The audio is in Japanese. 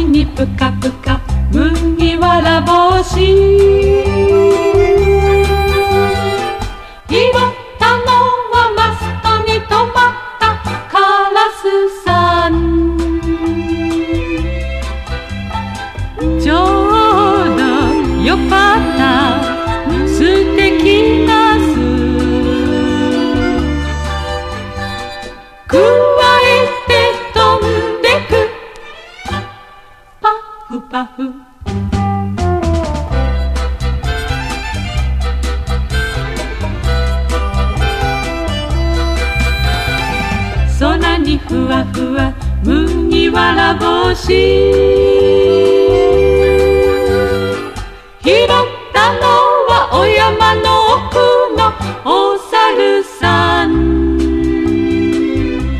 海にぷかぷか麦わら帽子、拾ったのはマストに止まったカラスさん。ちょうどよかった、素敵な巣くわえて飛んでく、パフパフ。空にふわふわ麦わら帽子、拾ったのはお山の奥のお猿さん。